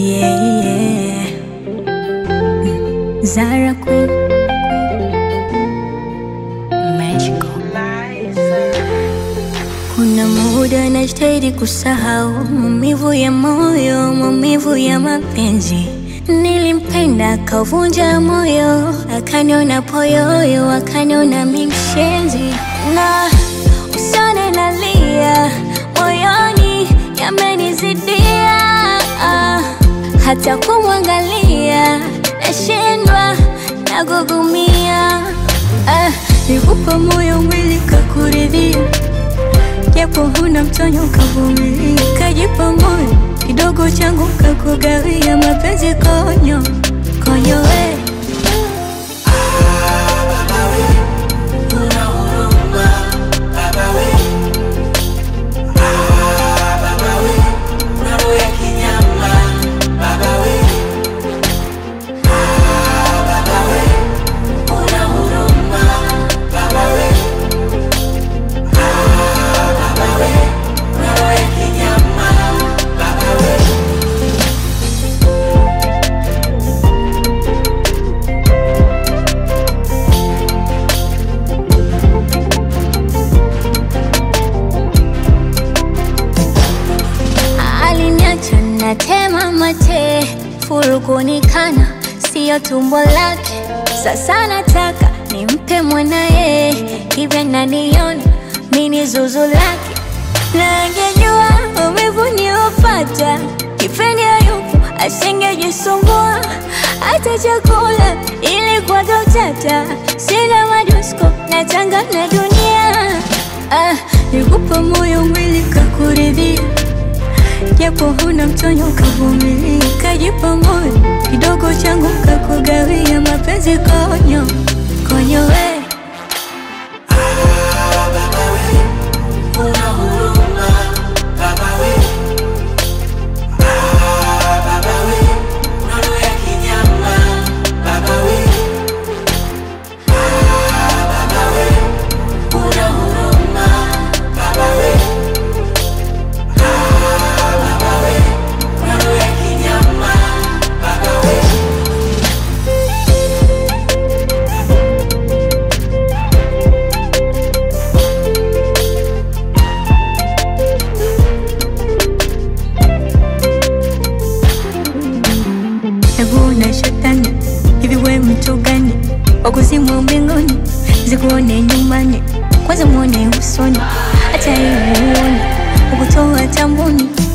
yeah. Zara Queen, magical. Kuna muda najitahidi kusahau maumivu ya moyo, maumivu ya mapenzi. Nilimpenda akavunja moyo, akaniona poyoyo, akaniona mimshenzi. Na usione nalia, moyoni yamenizidia. Hata kumwangalia nashindwa, nagugumia. Nikupa moyo mwili kakuridhia, japo huna mtonyo kavumilia. Kajipa moyo kidogo changu kakugawia, mapenzi konyo konyo we. Baba we, una huruma. Baba we, Baba we, una roho ya kinyama. Baba we, Baba we, una huruma. Baba we, Baba we, una roho ya kinyama. Baba we. Aliniacha natema mate, furukunikana siyo tumbo lake. Sasa nataka nimpe mwanae, hivyo naniona mini zuzu lake. Na angejua maumivu niliopata, kipindi hayupo asingejisumbua. Hata chakula ilikuwa utata, sina madusko natanga na dunia. Nikupa moyo mwili kakuridhia, japo huna mtonyo kavumilia. Kajipa moyo kidogo changu kakugawia, mapenzi konyo konyo we. Baba we, una huruma. Baba we, Baba we, una roho ya kinyama. Baba we, Baba we, una huruma. Baba we, Baba we, una roho ya kinyama. Baba we. Hebu na shetani, hivi we mtu gani? Wakuzimu mbinguni, zikuone nyumbani. Kwanza muone usoni, hata hivi uone ukutoa tambuni.